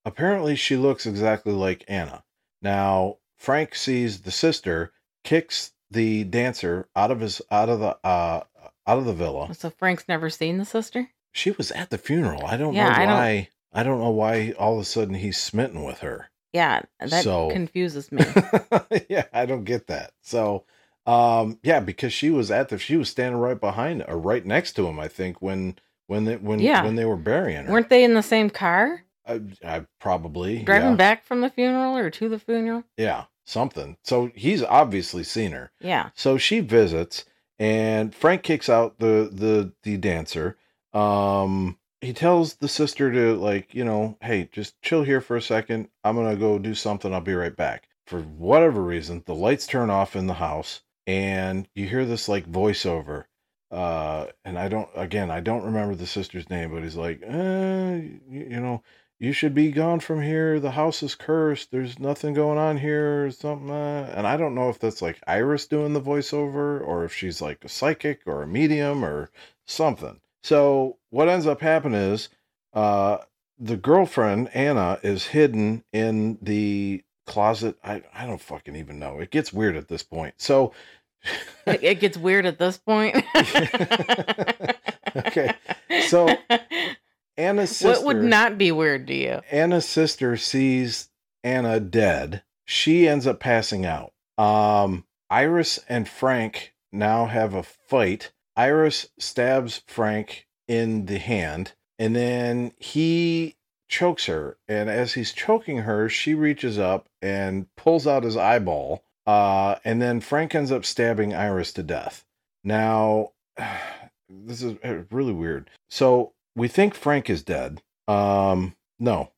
apparently she looks exactly like Anna. Now, Frank sees the sister, kicks the dancer out of his out of the uh out of the villa. So Frank's never seen the sister? She was at the funeral. I don't Yeah, know I don't- why. I don't know why all of a sudden he's smitten with her. Yeah, that So- confuses me. Yeah, I don't get that. So, um, yeah, because she was at the, she was standing right behind or right next to him. I think when when they when Yeah. when they were burying her. Weren't they in the same car? I, I probably Driving yeah, back from the funeral or to the funeral? yeah, something. So he's obviously seen her. Yeah. So she visits, and Frank kicks out the the the dancer. Um, he tells the sister to, like, you know, hey, just chill here for a second. I'm gonna go do something. I'll be right back. For whatever reason, the lights turn off in the house, and you hear this like voiceover. Uh, and I don't, again, I don't remember the sister's name, but he's like, eh, you, you know, you should be gone from here. The house is cursed. There's nothing going on here or something. Uh, and I don't know if that's like Iris doing the voiceover or if she's like a psychic or a medium or something. So what ends up happening is, uh, the girlfriend, Anna, is hidden in the closet. I, I don't fucking even know. It gets weird at this point. So It, it gets weird at this point. Okay, so Anna's sister, What would not be weird to you? Anna's sister sees Anna dead. She ends up passing out. Um, Iris and Frank now have a fight. Iris stabs Frank in the hand, and then he chokes her. And as he's choking her, she reaches up and pulls out his eyeball. Uh, and then Frank ends up stabbing Iris to death. Now, this is really weird. So we think Frank is dead. Um, no,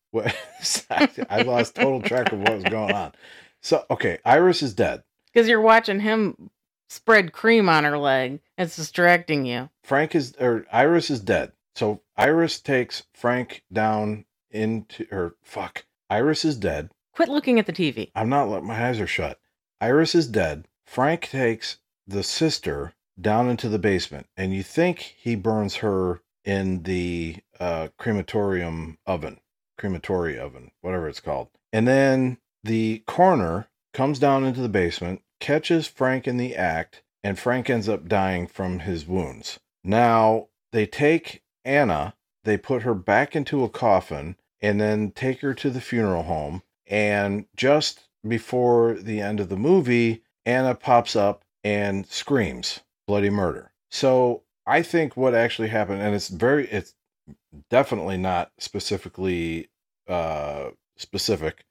I lost total track of what was going on. So, okay, Iris is dead. Because you're watching him spread cream on her leg. It's distracting you. Frank is, or Iris is dead. So Iris takes Frank down into, or fuck, Iris is dead. Quit looking at the T V. I'm not, my eyes are shut. Iris is dead. Frank takes the sister down into the basement, and you think he burns her in the uh, crematorium oven, crematory oven, whatever it's called. And then the coroner comes down into the basement, catches Frank in the act, and Frank ends up dying from his wounds. Now, they take Anna, they put her back into a coffin, and then take her to the funeral home, and just before the end of the movie, Anna pops up and screams bloody murder. So I think what actually happened, and it's very, it's definitely not specifically uh, specific.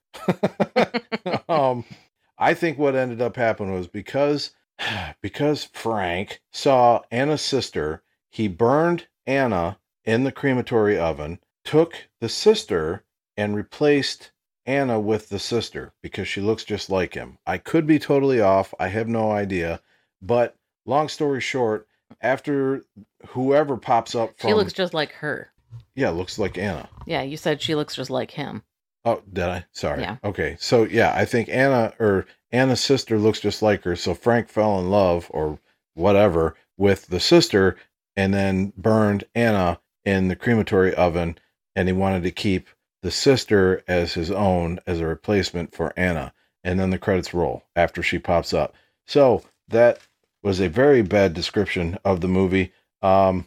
um, I think what ended up happening was because, because Frank saw Anna's sister, he burned Anna in the crematory oven, took the sister and replaced Anna with the sister because she looks just like him. I could be totally off. I have no idea. But long story short, after whoever pops up from... She looks just like her. Yeah, looks like Anna. Yeah, you said she looks just like him. Oh, did I? Sorry. Yeah. Okay. So yeah, I think Anna or Anna's sister looks just like her. So Frank fell in love or whatever with the sister and then burned Anna in the crematory oven, and he wanted to keep the sister as his own as a replacement for Anna. And then the credits roll after she pops up. So that was a very bad description of the movie. Um,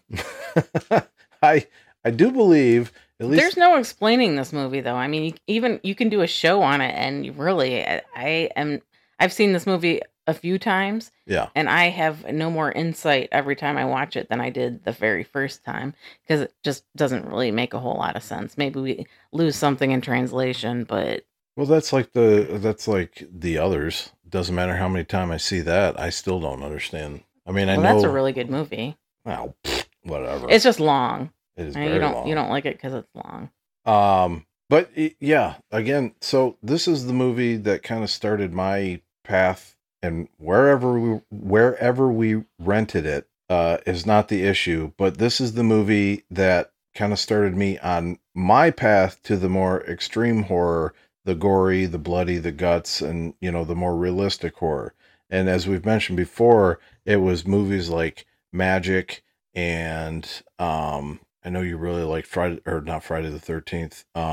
I I do believe at least There's no explaining this movie, though. I mean, you, even you can do a show on it, and you really, I, I am. I've seen this movie a few times, yeah. and I have no more insight every time I watch it than I did the very first time because it just doesn't really make a whole lot of sense. Maybe we lose something in translation, but Well, that's like the that's like the others. Doesn't matter how many times I see that, I still don't understand. I mean, I well, know that's a really good movie. well, pfft, whatever. It's just long. it is And very you don't long. you don't like it because it's long. Um, but it, yeah, again, so this is the movie that kind of started my path, and wherever we wherever we rented it uh, is not the issue. But this is the movie that kind of started me on my path to the more extreme horror, the gory, the bloody, the guts, and you know the more realistic horror. And as we've mentioned before, it was movies like Magic and um. I know you really like Friday or not Friday the thirteenth. Um,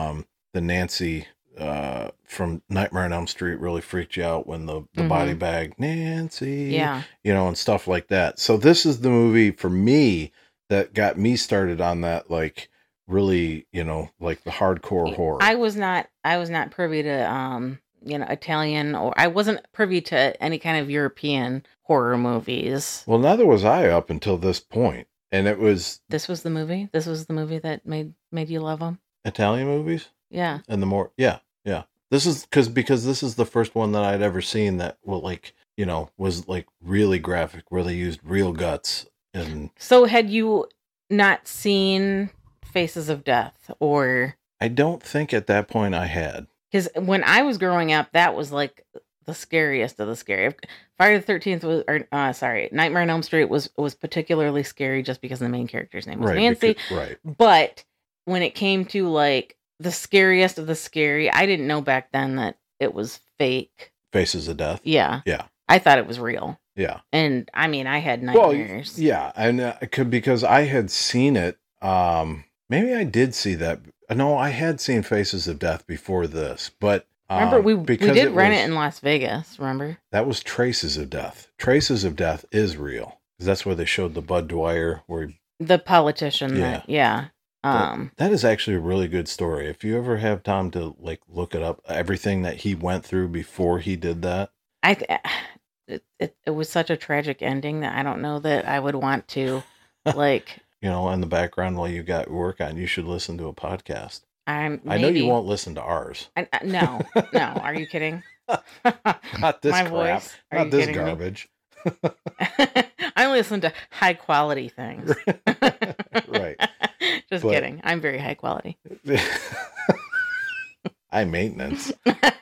the Nancy uh, from Nightmare on Elm Street really freaked you out when the, the Mhm. body bag, Nancy, Yeah. you know, and stuff like that. So this is the movie for me that got me started on that, like, really, you know, like the hardcore horror. I was not I was not privy to um you know Italian, or I wasn't privy to any kind of European horror movies. Well, neither was I up until this point. And it was This was the movie. This was the movie that made made you love them. Italian movies. Yeah. And the more, yeah, yeah. This is because because this is the first one that I'd ever seen that, well, like, you know, was like really graphic, where they used real guts. And So had you not seen Faces of Death, or I don't think at that point I had. because when I was growing up, that was like the scariest of the scary. Friday the thirteenth was, or uh, sorry, Nightmare on Elm Street was was particularly scary just because the main character's name was Right, Nancy. because- right. But when it came to like the scariest of the scary, I didn't know back then that it was fake. Faces of Death. Yeah, Yeah. I thought it was real, Yeah. and I mean, I had Well, nightmares. yeah, and uh, it could, because I had seen it. Um, maybe I did see that. No, I had seen Faces of Death before this, but um, Remember, we we because did rent was- it in Las Vegas. Remember? That was Traces of Death. Traces of Death is real, 'cause that's where they showed the Bud Dwyer. Where The politician. Yeah. That, yeah. Um. that is actually a really good story. If you ever have time to like look it up, everything that he went through before he did that. I th- it, it it was such a tragic ending that I don't know that I would want to like You know, in the background while you got work on, you should listen to a podcast. I'm I know you maybe- won't listen to ours. I, I- no, no. Are you kidding? Not this My crap. voice? Are Not you this kidding me? garbage. I only listen to high quality things. Right. Just But- kidding. I'm very high quality. High maintenance.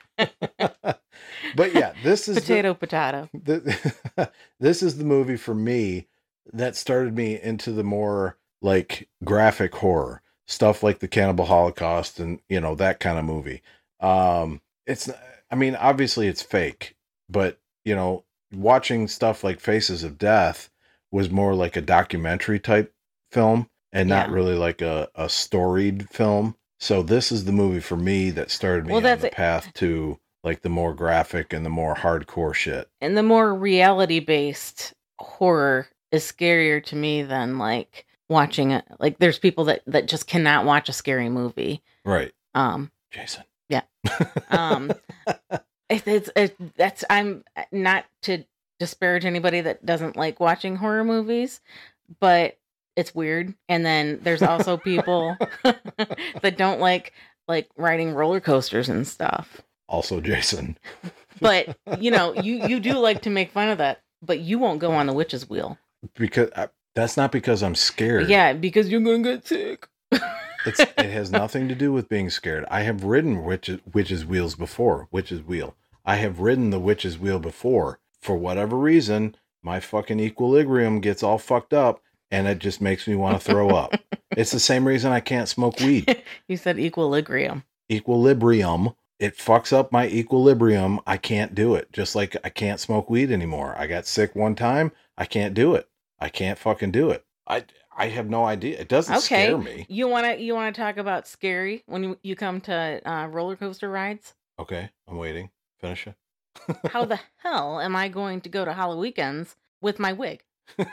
But yeah, this is the- Potato, potato. the, this is the movie for me that started me into the more like graphic horror stuff, like the Cannibal Holocaust and, you know, that kind of movie. Um, it's, I mean, obviously it's fake, but, you know, watching stuff like Faces of Death was more like a documentary type film and not Yeah. really like a, a storied film. So this is the movie for me that started me Well, on that's the it. path to like the more graphic and the more hardcore shit. And the more reality based horror is scarier to me than like watching it. Like there's people that that just cannot watch a scary movie. Right. Um. Jason. Yeah. Um. It, it's it, that's I'm not to disparage anybody that doesn't like watching horror movies, but it's weird. And then there's also people that don't like like riding roller coasters and stuff. Also Jason. But you know, you you do like to make fun of that, but you won't go on the witch's wheel. Because I, that's not because I'm scared. Yeah, because you're gonna get sick. It's, it has nothing to do with being scared. I have ridden witches, witches wheels before. Witches wheel. I have ridden the witch's wheel before. For whatever reason, my fucking equilibrium gets all fucked up, and it just makes me want to throw up. It's the same reason I can't smoke weed. You said equilibrium. Equilibrium. It fucks up my equilibrium. I can't do it. Just like I can't smoke weed anymore. I got sick one time. I can't do it. I can't fucking do it. I I have no idea. It doesn't Okay. scare me. You wanna you wanna talk about scary when you, you come to uh, roller coaster rides? Okay, I'm waiting. Finish it. How the hell am I going to go to Halloween's with my wig?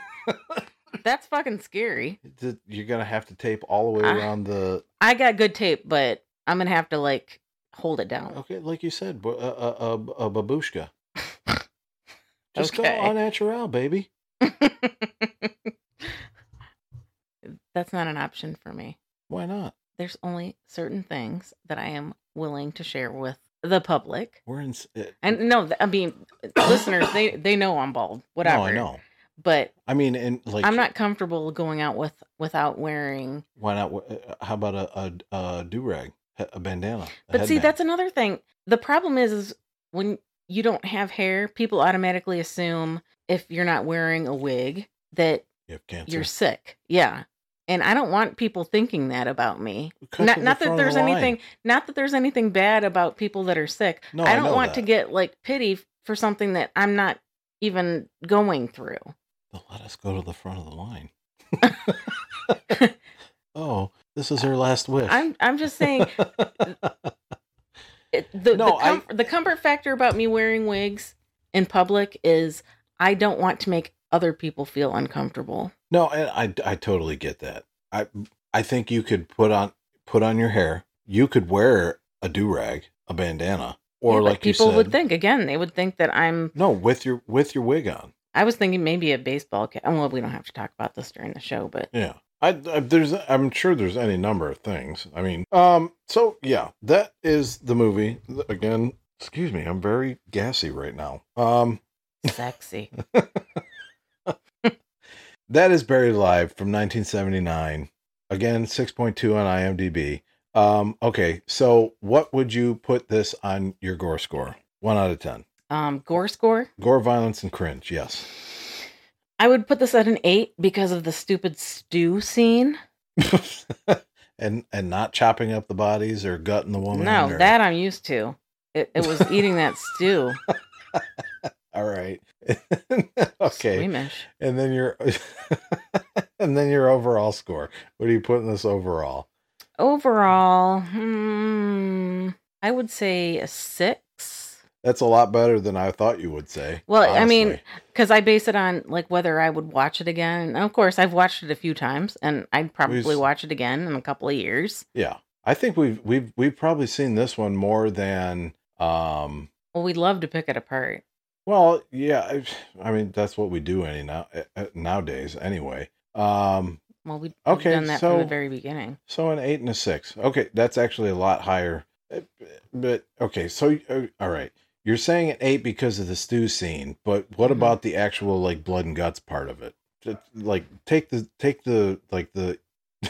That's fucking scary. Th- You're gonna have to tape all the way Ah. around the. I got good tape, but I'm gonna have to like hold it down. Okay, like you said, bu- a, a, a, a babushka. Just Okay. go au naturel, baby. That's not an option for me. Why not? There's only certain things that I am willing to share with the public. We're in. s- it- And no, th- I mean, listeners, they they know I'm bald, whatever. No, I know. But I mean, and like, I'm not comfortable going out with without wearing. Why not? uh, How about a a, a do rag, a bandana? a But see, headband? that's another thing. The problem is, is when you don't have hair, people automatically assume if you're not wearing a wig that You have cancer. you're sick. Yeah. And I don't want people thinking that about me. Cut Not to the not that front of there's the line. anything not that there's anything bad about people that are sick. No, I I don't know want to that. get like pity for something that I'm not even going through. Well, let us go to the front of the line. Oh, This is her last wish. I'm I'm just saying it, the No, the, com- the comfort factor about me wearing wigs in public is I don't want to make other people feel uncomfortable. No, and I, I totally get that. I I think you could put on put on your hair. You could wear a do-rag, a bandana, or Yeah, but like you people said, would think again, they would think that I'm no, with your with your wig on. I was thinking maybe a baseball cap. Well, we don't have to talk about this during the show, but Yeah. I, I there's I'm sure there's any number of things. I mean, um so yeah, that is the movie. Again, excuse me, I'm very gassy right now. Um sexy. That is Buried Alive from nineteen seventy-nine. Again, six point two on IMDb. Um okay, so what would you put this on your gore score? one out of ten. Um, gore score? Gore, violence, and cringe, yes. I would put this at an eight because of the stupid stew scene. and and not chopping up the bodies or gutting the woman. No, or... that I'm used to. It, it was eating that stew. All right. Okay. Squeamish. And then your and then your overall score. What are you putting this overall? Overall, hmm, I would say a six. That's a lot better than I thought you would say. Well, I mean, honestly. because I base it on like whether I would watch it again. And of course, I've watched it a few times, and I'd probably We've- watch it again in a couple of years. Yeah. I think we've we've we've probably seen this one more than um Well, we'd love to pick it apart. well, yeah, I, I mean that's what we do any now nowadays anyway. Um Well, we've Okay, done that so- from the very beginning. So an eight and a six. Okay, that's actually a lot higher. Uh, But okay, so uh, all right, you're saying an eight because of the stew scene, but what Mhm. about the actual like blood and guts part of it? Just, like take the take the like the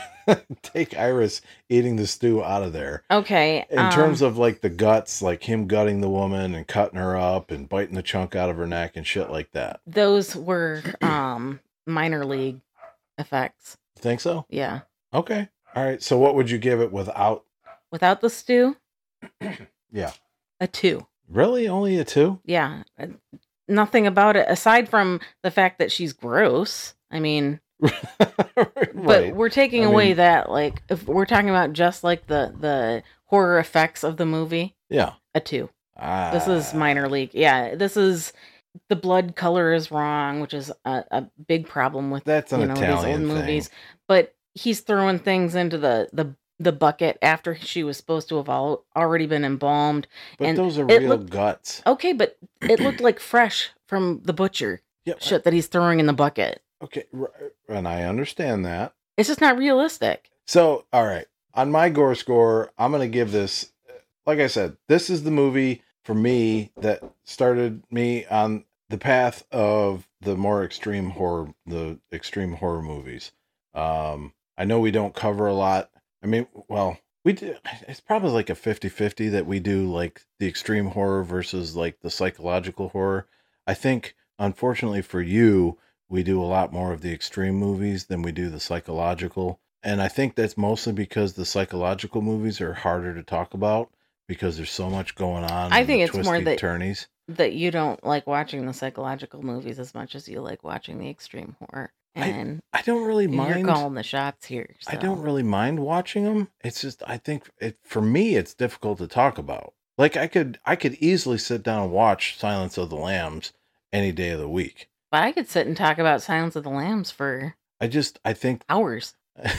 take Iris eating the stew out of there. Okay. In terms of like the guts, like him gutting the woman and cutting her up and biting the chunk out of her neck and shit like that. those were um minor league effects. Think so? Yeah. Okay. All right. So what would you give it without? Without the stew, Yeah. a two. Really? Only a two? Yeah. Uh, Nothing about it aside from the fact that she's gross. I mean, but Right. we're taking I away mean- that, like, if we're talking about just like the the horror effects of the movie, Yeah. a two. Ah. This is minor league. Yeah, this is the blood color is wrong, which is a, a big problem with That's an you know these Italian old thing. movies. But he's throwing things into the the the bucket after she was supposed to have all, already been embalmed. But and those are it real looked- guts. Okay, but it looked like fresh from the butcher Yeah. shit that he's throwing in the bucket. Okay. r- And I understand that. It's just not realistic. So, all right. On my gore score, I'm going to give this, like I said, this is the movie for me that started me on the path of the more extreme horror, the extreme horror movies. Um, I know we don't cover a lot. I mean, well, we do, it's probably like a fifty-fifty that we do like the extreme horror versus like the psychological horror. I think, unfortunately for you, we do a lot more of the extreme movies than we do the psychological. And I think that's mostly because the psychological movies are harder to talk about because there's so much going on. I and think the it's more twisty that- turnies. That you don't like watching the psychological movies as much as you like watching the extreme horror. I- And I don't really you're mind. calling the shots here. I so. don't really mind watching them. It's just I think it for me it's difficult to talk about. Like I could I could easily sit down and watch Silence of the Lambs any day of the week. But I could sit and talk about Silence of the Lambs for I just I think hours.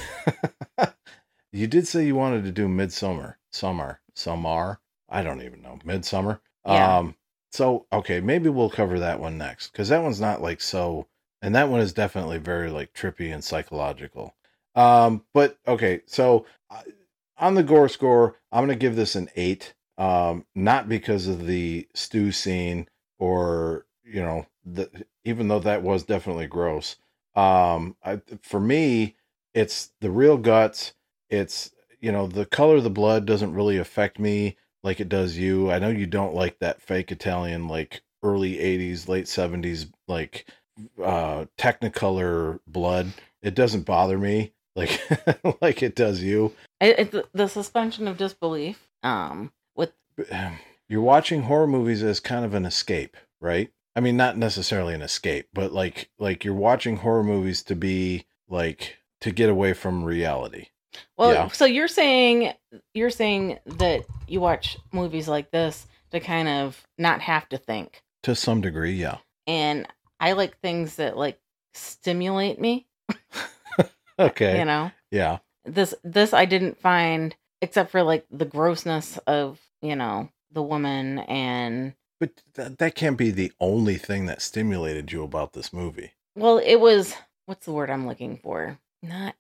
you did say you wanted to do Midsummer, Summer, Summer. I don't even know Midsummer. Yeah. Um. So okay, maybe we'll cover that one next because that one's not like so, and that one is definitely very like trippy and psychological. Um. But okay, so uh, on the gore score, I'm gonna give this an eight. Um. Not because of the stew scene or you know the even though that was definitely gross. Um. I, for me, it's the real guts. It's, you know, the color of the blood doesn't really affect me like it does you. I know you don't like that fake Italian, like early eighties, late seventies, like uh, Technicolor blood. It doesn't bother me like like it does you. It, it, the suspension of disbelief. Um, with You're watching horror movies as kind of an escape, right? I mean, not necessarily an escape, but like like you're watching horror movies to be like to get away from reality. Well, Yeah. so you're saying you're saying that you watch movies like this to kind of not have to think. To some degree, yeah. And I like things that like stimulate me, Okay. you know. Yeah. This this I didn't find, except for like the grossness of, you know, the woman, and But that, that can't be the only thing that stimulated you about this movie. well, it was, what's the word I'm looking for? Not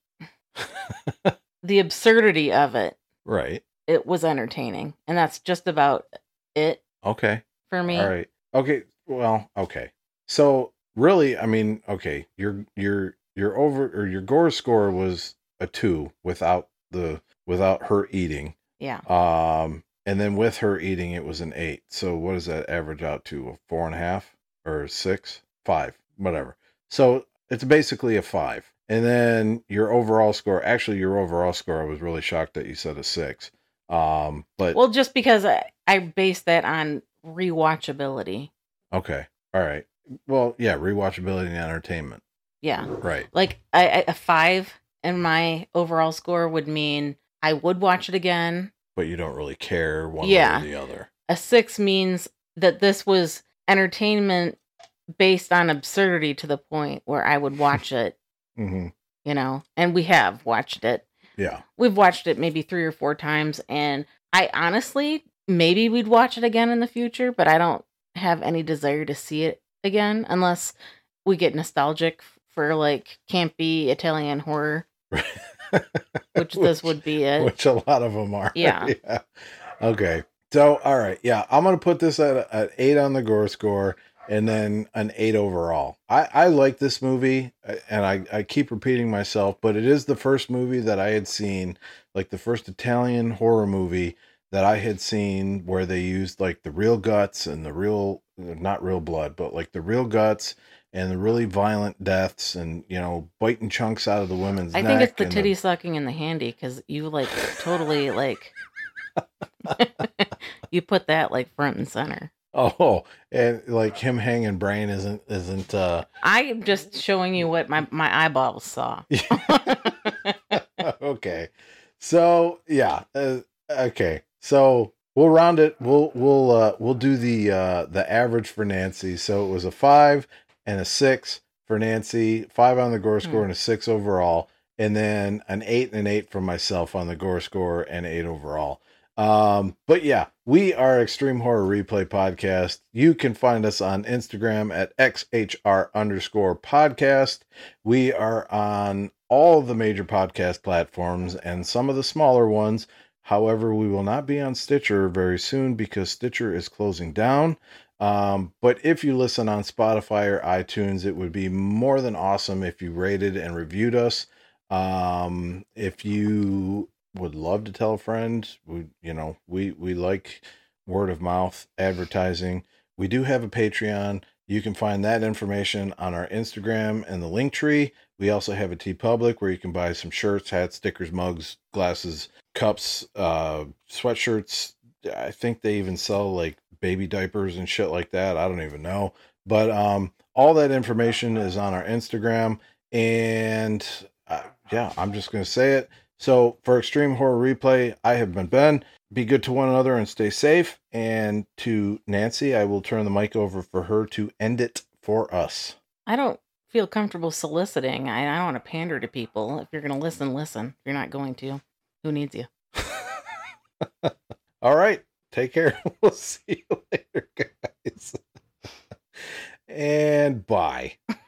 the absurdity of it. Right. It was entertaining, and that's just about it Okay. for me. All right. Okay. Well, okay. So really, I mean, okay, your your your over or your gore score was a two without the without her eating. Yeah. Um, and then with her eating, it was an eight. So what does that average out to? A four and a half or six, five, whatever. So it's basically a five. And then your overall score, actually, your overall score, I was really shocked that you said a six. Um, but Well, just because I, I base that on rewatchability. okay, all right. Well, yeah, rewatchability and entertainment. Yeah. Right. Like I, I, a five in my overall score would mean I would watch it again. But you don't really care one Yeah. way or the other. A six means that this was entertainment based on absurdity to the point where I would watch it, Mm-hmm. you know, and we have watched it. Yeah. We've watched it maybe three or four times, and I honestly, maybe we'd watch it again in the future, but I don't have any desire to see it again unless we get nostalgic for like campy Italian horror, which this would be it. Which a lot of them are. Yeah. Yeah. Okay. So, all right. Yeah. I'm going to put this at an eight on the gore score and then an eight overall. I, I like this movie, and I, I keep repeating myself, but it is the first movie that I had seen, like the first Italian horror movie that I had seen where they used like the real guts and the real, not real blood, but like the real guts and the really violent deaths and, you know, biting chunks out of the woman's I neck. think it's the and titty sucking and the handy, because you like totally like you put that like front and center. Oh, and like him hanging brain isn't isn't uh I'm just showing you what my, my eyeballs saw. okay. So yeah, uh, okay. So we'll round it. We'll we'll uh we'll do the uh the average for Nancy. So it was a five and a six for Nancy, five on the gore score Hmm. and a six overall, and then an eight and an eight for myself on the gore score and eight overall. Um, but yeah, we are Extreme Horror Replay Podcast. You can find us on Instagram at X H R underscore podcast. We are on all the major podcast platforms and some of the smaller ones. However, we will not be on Stitcher very soon because Stitcher is closing down. Um, but if you listen on Spotify or iTunes, it would be more than awesome if you rated and reviewed us. Um, if you would love to tell a friend, we, you know, we, we like word of mouth advertising. We do have a Patreon. You can find that information on our Instagram and the link tree. We also have a TeePublic where you can buy some shirts, hats, stickers, mugs, glasses, cups, uh, sweatshirts. I think they even sell like baby diapers and shit like that. I don't even know. But um, all that information is on our Instagram. And uh, yeah, I'm just going to say it. So for Extreme Horror Replay, I have been Ben. Be good to one another and stay safe. And to Nancy, I will turn the mic over for her to end it for us. I don't feel comfortable soliciting. I, I don't want to pander to people. If you're going to listen, listen. If you're not going to, who needs you? All right. Take care. We'll see you later, guys. And bye.